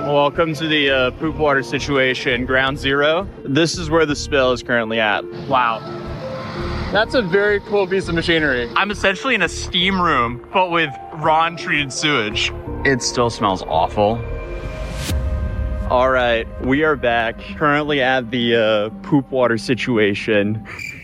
Welcome to the poop water situation, ground zero. This is where the spill is currently at. Wow. That's a very cool piece of machinery. I'm essentially in a steam room, but with raw and treated sewage. It still smells awful. All right, we are back. Currently at the poop water situation.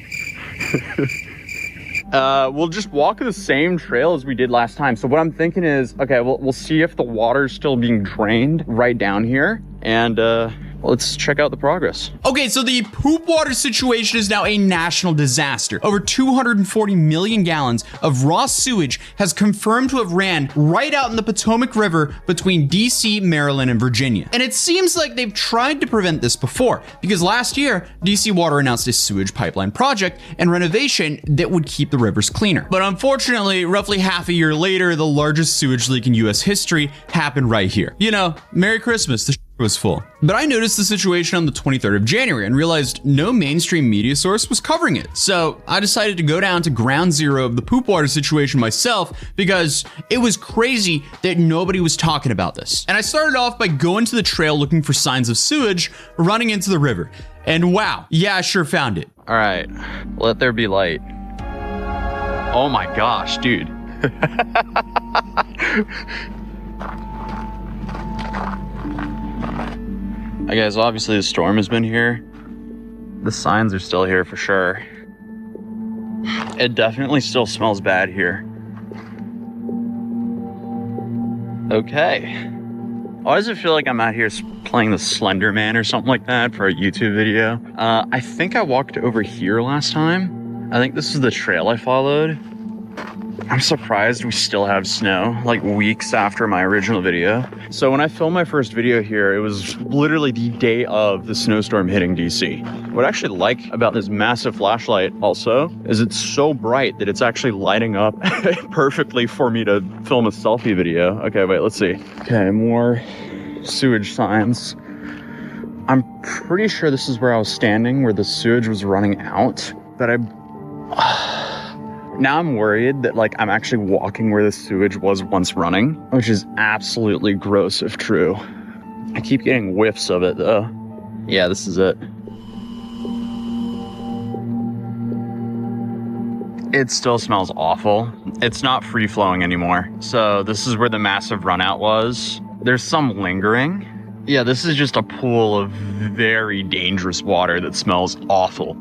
We'll just walk the same trail as we did last time. So what I'm thinking is, okay, we'll see if the water's still being drained right down here. And let's check out the progress. Okay, so the poop water situation is now a national disaster. Over 240 million gallons of raw sewage has confirmed to have ran right out in the Potomac River between DC, Maryland, and Virginia. And it seems like they've tried to prevent this before, because last year, DC Water announced a sewage pipeline project and renovation that would keep the rivers cleaner. But unfortunately, roughly half a year later, the largest sewage leak in US history happened right here. You know, Merry Christmas. The was full. But I noticed the situation on the 23rd of January and realized no mainstream media source was covering it. So I decided to go down to ground zero of the poop water situation myself because it was crazy that nobody was talking about this. And I started off by going to the trail looking for signs of sewage running into the river. And wow, yeah, I sure found it. All right, let there be light. Oh my gosh, dude. I guess obviously the storm has been here. The signs are still here for sure. It definitely still smells bad here. Okay. Why does it feel like I'm out here playing the Slender Man or something like that for a YouTube video? I think I walked over here last time. I think this is the trail I followed. I'm surprised we still have snow, like weeks after my original video. So when I filmed my first video here, it was literally the day of the snowstorm hitting DC. What I actually like about this massive flashlight also is it's so bright that it's actually lighting up perfectly for me to film a selfie video. Okay, wait, let's see. Okay, more sewage signs. I'm pretty sure this is where I was standing, where the sewage was running out, but now I'm worried that like I'm actually walking where the sewage was once running, which is absolutely gross if true. I keep getting whiffs of it though. Yeah, this is it. It still smells awful. It's not free flowing anymore. So this is where the massive runout was. There's some lingering. Yeah, this is just a pool of very dangerous water that smells awful.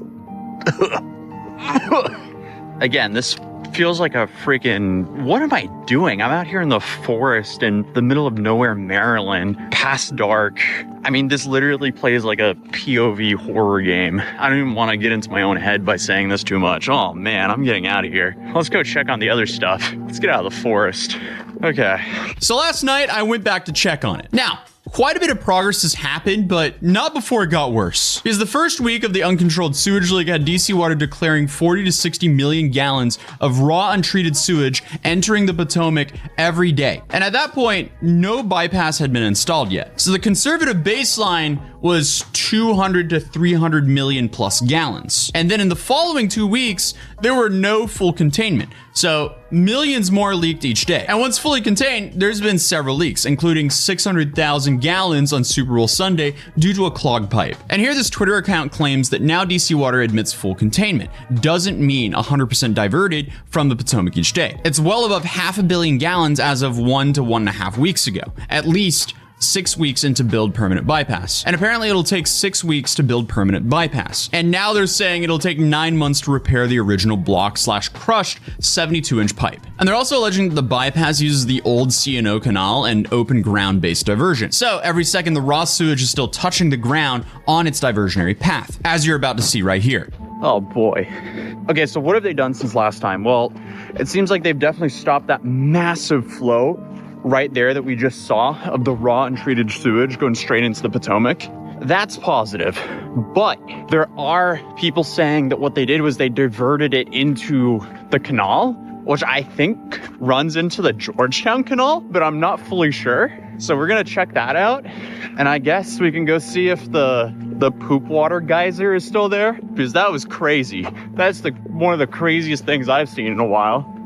Again, this feels like a freaking, what am I doing? I'm out here in the forest in the middle of nowhere, Maryland, past dark. I mean, this literally plays like a POV horror game. I don't even want to get into my own head by saying this too much. Oh man, I'm getting out of here. Let's go check on the other stuff. Let's get out of the forest. Okay. So last night I went back to check on it. Now, quite a bit of progress has happened, but not before it got worse. Because the first week of the uncontrolled sewage leak had DC Water declaring 40 to 60 million gallons of raw untreated sewage entering the Potomac every day. And at that point, no bypass had been installed yet. So the conservative baseline was 200 to 300 million plus gallons. And then in the following 2 weeks, there were no full containment. So millions more leaked each day. And once fully contained, there's been several leaks, including 600,000 gallons on Super Bowl Sunday due to a clogged pipe. And here this Twitter account claims that now DC Water admits full containment doesn't mean 100% diverted from the Potomac each day. It's well above 500 million gallons as of 1 to 1.5 weeks ago, at least 6 weeks into build permanent bypass. And apparently it'll take 6 weeks to build permanent bypass. And now they're saying it'll take 9 months to repair the original block/crushed 72-inch pipe. And they're also alleging that the bypass uses the old C&O canal and open ground-based diversion. So every second the raw sewage is still touching the ground on its diversionary path, as you're about to see right here. Oh boy. Okay, so what have they done since last time? Well, it seems like they've definitely stopped that massive flow right there that we just saw of the raw and treated sewage going straight into the Potomac. That's positive. But there are people saying that what they did was they diverted it into the canal, which I think runs into the Georgetown Canal, but I'm not fully sure. So we're gonna check that out. And I guess we can go see if the poop water geyser is still there, because that was crazy. That's one of the craziest things I've seen in a while.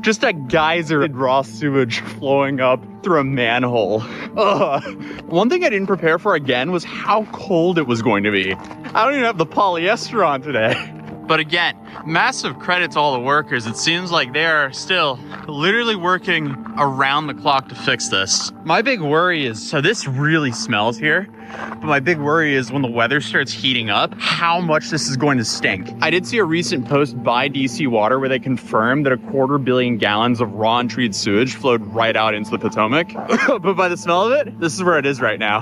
Just a geyser of raw sewage flowing up through a manhole. Ugh. One thing I didn't prepare for again was how cold it was going to be. I don't even have the polyester on today. But again, massive credit to all the workers. It seems like they are still literally working around the clock to fix this. My big worry is, so this really smells here, but my big worry is when the weather starts heating up, how much this is going to stink. I did see a recent post by DC Water where they confirmed that 250 million gallons of raw untreated sewage flowed right out into the Potomac. But by the smell of it, this is where it is right now.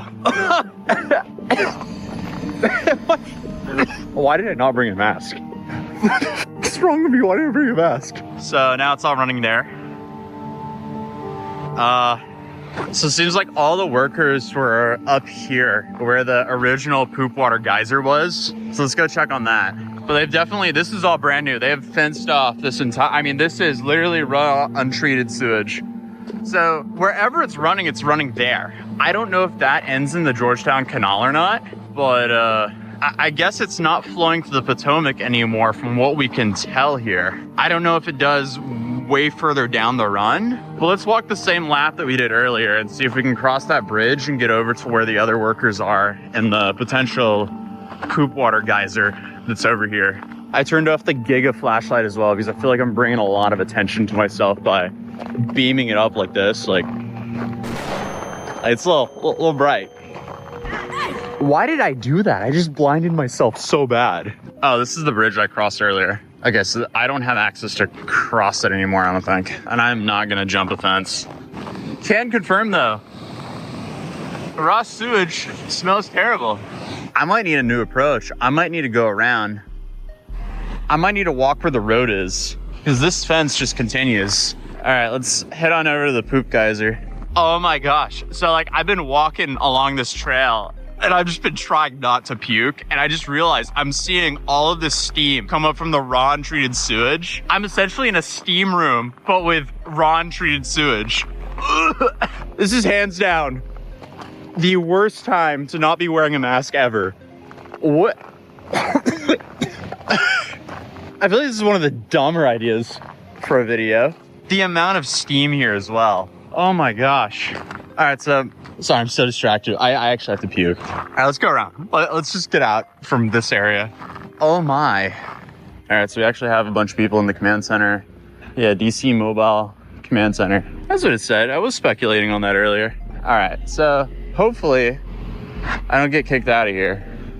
Why did I not bring a mask? What's wrong with me? Why didn't I bring a mask? So now it's all running there. So it seems like all the workers were up here where the original poop water geyser was. So let's go check on that. But they've definitely, this is all brand new. They have fenced off this entire, I mean, this is literally raw, untreated sewage. So wherever it's running there. I don't know if that ends in the Georgetown Canal or not, but I guess it's not flowing to the Potomac anymore from what we can tell here. I don't know if it does way further down the run. But let's walk the same lap that we did earlier and see if we can cross that bridge and get over to where the other workers are in the potential poop water geyser that's over here. I turned off the Giga flashlight as well because I feel like I'm bringing a lot of attention to myself by beaming it up like this. Like, it's a little bright. Why did I do that? I just blinded myself so bad. Oh, this is the bridge I crossed earlier. Okay, so I don't have access to cross it anymore, I don't think. And I'm not gonna jump a fence. Can confirm though, raw sewage smells terrible. I might need a new approach. I might need to go around. I might need to walk where the road is because this fence just continues. All right, let's head on over to the poop geyser. Oh my gosh. So like I've been walking along this trail and I've just been trying not to puke. And I just realized I'm seeing all of this steam come up from the raw untreated sewage. I'm essentially in a steam room, but with raw untreated sewage. This is hands down the worst time to not be wearing a mask ever. What? I feel like this is one of the dumber ideas for a video. The amount of steam here as well. Oh my gosh. All right, so, sorry, I'm so distracted. I actually have to puke. All right, let's go around. Let's just get out from this area. Oh my. All right, so we actually have a bunch of people in the command center. Yeah, DC Mobile Command Center. That's what it said. I was speculating on that earlier. All right, so hopefully I don't get kicked out of here.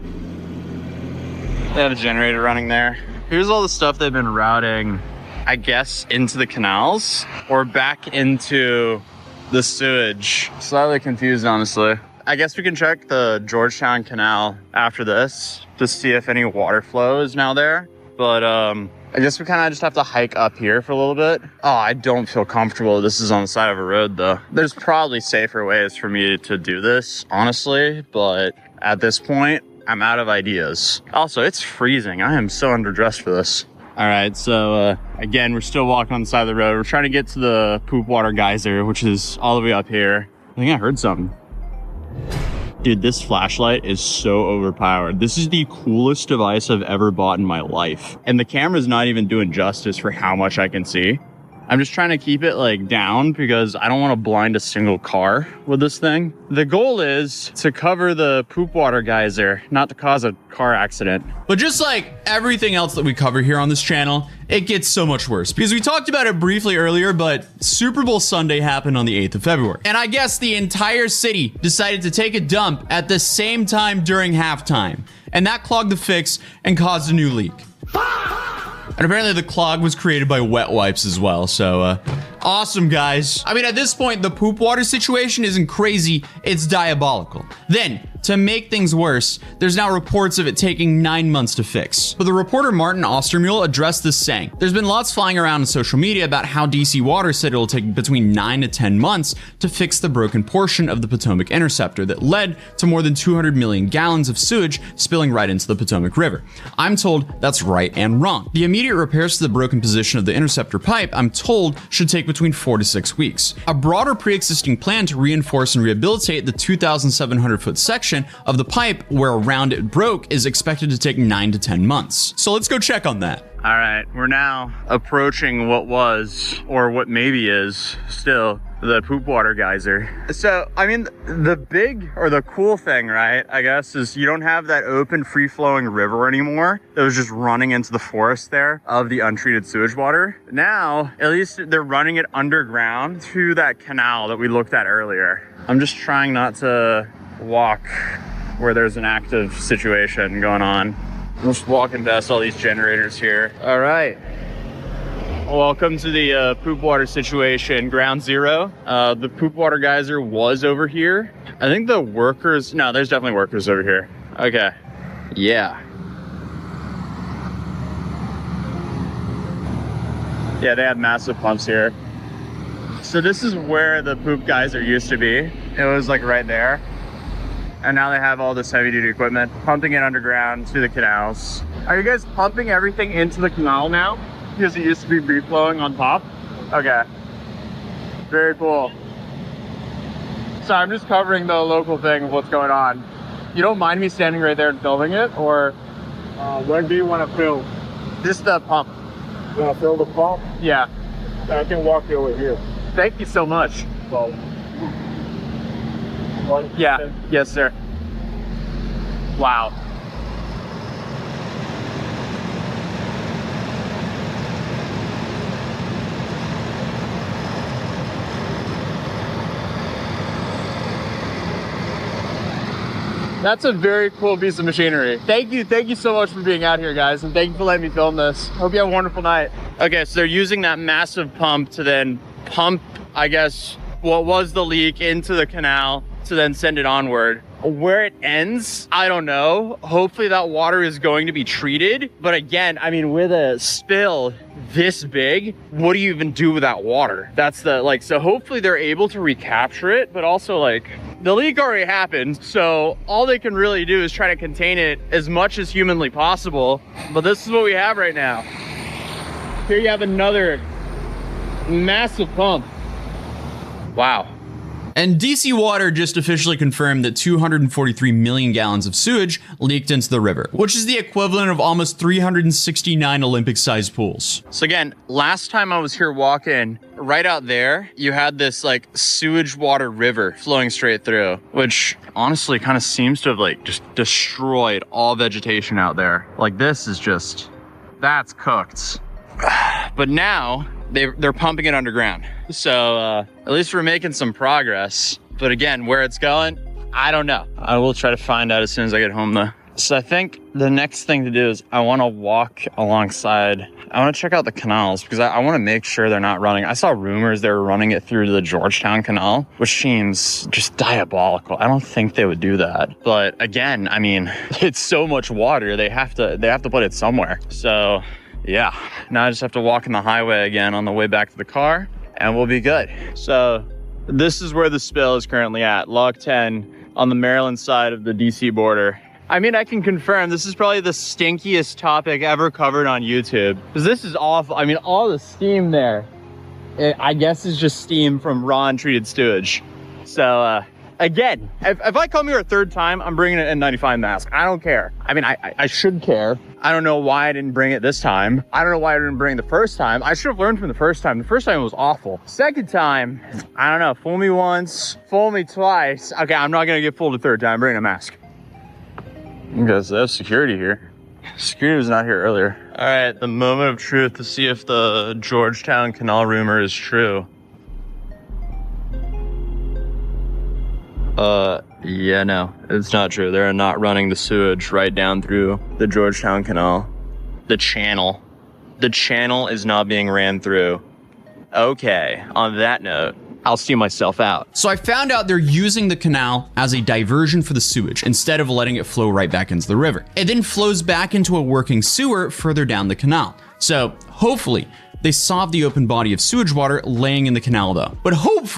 They have a generator running there. Here's all the stuff they've been routing, I guess, into the canals or back into the sewage. Slightly confused, honestly. I guess we can check the Georgetown Canal after this to see if any water flow is now there. But I guess we kind of just have to hike up here for a little bit. Oh, I don't feel comfortable. This is on the side of a road, though. There's probably safer ways for me to do this, honestly. But at this point, I'm out of ideas. Also, it's freezing. I am so underdressed for this. All right, so again, we're still walking on the side of the road. We're trying to get to the poop water geyser, which is all the way up here. I think I heard something. Dude, this flashlight is so overpowered. This is the coolest device I've ever bought in my life. And the camera's not even doing justice for how much I can see. I'm just trying to keep it like down because I don't want to blind a single car with this thing. The goal is to cover the poop water geyser, not to cause a car accident. But just like everything else that we cover here on this channel, it gets so much worse because we talked about it briefly earlier, but Super Bowl Sunday happened on the 8th of February. And I guess the entire city decided to take a dump at the same time during halftime. And that clogged the fix and caused a new leak. And apparently the clog was created by wet wipes as well, so awesome, guys. I mean, at this point, the poop water situation isn't crazy, it's diabolical. Then, to make things worse, there's now reports of it taking 9 months to fix. But the reporter Martin Ostermule addressed this saying, there's been lots flying around on social media about how DC Water said it'll take between 9 to 10 months to fix the broken portion of the Potomac Interceptor that led to more than 200 million gallons of sewage spilling right into the Potomac River. I'm told that's right and wrong. The immediate repairs to the broken position of the interceptor pipe, I'm told, should take between 4 to 6 weeks. A broader pre-existing plan to reinforce and rehabilitate the 2,700-foot section reconstruction of the pipe where around it broke is expected to take 9 to 10 months. So let's go check on that. All right, we're now approaching what was, or what maybe is still, the poop water geyser. So, I mean, the big, or the cool thing, right, I guess, is you don't have that open, free-flowing river anymore that was just running into the forest there of the untreated sewage water. Now, at least they're running it underground to that canal that we looked at earlier. I'm just trying not to walk where there's an active situation going on. I'm just walking past all these generators here. All right. Welcome to the poop water situation, ground zero. The poop water geyser was over here. I think the workers, no, there's definitely workers over here. Okay, yeah. Yeah, they have massive pumps here. So this is where the poop geyser used to be. It was like right there. And now they have all this heavy duty equipment, pumping it underground to the canals. Are you guys pumping everything into the canal now? Because it used to be free flowing on top? Okay. Very cool. So I'm just covering the local thing of what's going on. You don't mind me standing right there and filming it, or? When do you want to film? Just the pump. You want to fill the pump? Yeah. I can walk you over here. Thank you so much. So, yeah. Yes, sir. Wow. That's a very cool piece of machinery. Thank you so much for being out here, guys, and thank you for letting me film this. Hope you have a wonderful night. Okay, so they're using that massive pump to then pump, I guess, what was the leak into the canal to then send it onward. Where it ends, I don't know. Hopefully that water is going to be treated. But again, I mean, with a spill this big, what do you even do with that water? That's the, like, so hopefully they're able to recapture it, but also like, the leak already happened, so all they can really do is try to contain it as much as humanly possible. But this is what we have right now. Here you have another massive pump. Wow. And DC Water just officially confirmed that 243 million gallons of sewage leaked into the river, which is the equivalent of almost 369 Olympic-sized pools. So again, last time I was here walking, right out there, you had this like sewage water river flowing straight through, which honestly kind of seems to have like just destroyed all vegetation out there. Like this is just, that's cooked. But now they're pumping it underground. So at least we're making some progress. But again, where it's going, I don't know. I will try to find out as soon as I get home though. So I think the next thing to do is I want to walk alongside. I want to check out the canals because I want to make sure they're not running. I saw rumors they were running it through the Georgetown Canal, which seems just diabolical. I don't think they would do that. But again, I mean, it's so much water. They have to put it somewhere. So yeah, now I just have to walk in the highway again on the way back to the car and we'll be good. So this is where the spill is currently at, Log 10 on the Maryland side of the DC border. I mean, I can confirm this is probably the stinkiest topic ever covered on YouTube. Because this is awful. I mean, all the steam there, I guess is just steam from raw untreated sewage. So again, if I come here a third time, I'm bringing an N95 mask. I don't care. I mean, I should care. I don't know why I didn't bring it this time. I don't know why I didn't bring it the first time. I should have learned from the first time. The first time was awful. Second time, I don't know. Fool me once, fool me twice. Okay, I'm not going to get fooled a third time. I'm bringing a mask. Because there's security here. Security was not here earlier. All right, the moment of truth to see if the Georgetown Canal rumor is true. Yeah, no, it's not true. They're not running the sewage right down through the Georgetown Canal. The channel is not being ran through. Okay, on that note, I'll see myself out. So I found out they're using the canal as a diversion for the sewage instead of letting it flow right back into the river. It then flows back into a working sewer further down the canal. So hopefully they solve the open body of sewage water laying in the canal though. But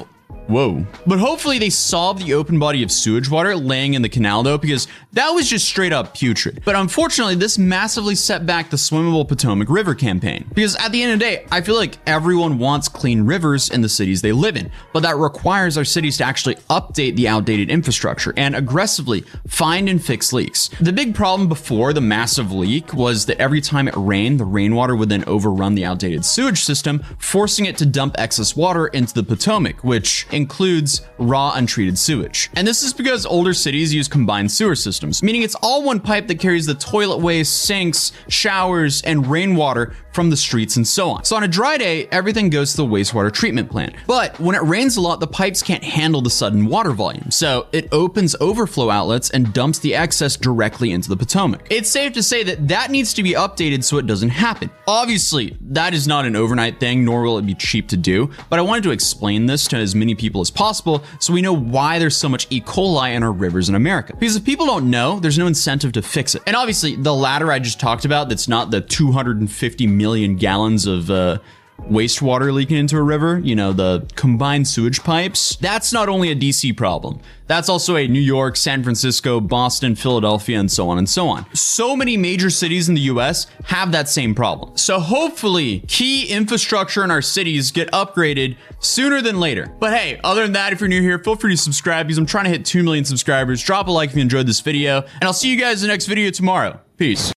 Whoa. But hopefully they solve the open body of sewage water laying in the canal though, because that was just straight up putrid. But unfortunately, this massively set back the Swimmable Potomac River campaign. Because at the end of the day, I feel like everyone wants clean rivers in the cities they live in, but that requires our cities to actually update the outdated infrastructure and aggressively find and fix leaks. The big problem before the massive leak was that every time it rained, the rainwater would then overrun the outdated sewage system, forcing it to dump excess water into the Potomac, which includes raw untreated sewage. And this is because older cities use combined sewer systems, meaning it's all one pipe that carries the toilet waste, sinks, showers, and rainwater from the streets and so on. So on a dry day, everything goes to the wastewater treatment plant. But when it rains a lot, the pipes can't handle the sudden water volume. So it opens overflow outlets and dumps the excess directly into the Potomac. It's safe to say that that needs to be updated so it doesn't happen. Obviously, that is not an overnight thing, nor will it be cheap to do, but I wanted to explain this to as many people as possible so we know why there's so much E. coli in our rivers in America. Because if people don't know, there's no incentive to fix it. And obviously, the latter I just talked about, that's not the 250 million gallons of wastewater leaking into a river, you know, the combined sewage pipes, that's not only a DC problem. That's also a New York, San Francisco, Boston, Philadelphia, and so on and so on. So many major cities in the US have that same problem. So hopefully, key infrastructure in our cities get upgraded sooner than later. But hey, other than that, if you're new here, feel free to subscribe because I'm trying to hit 2 million subscribers. Drop a like if you enjoyed this video, and I'll see you guys in the next video tomorrow. Peace.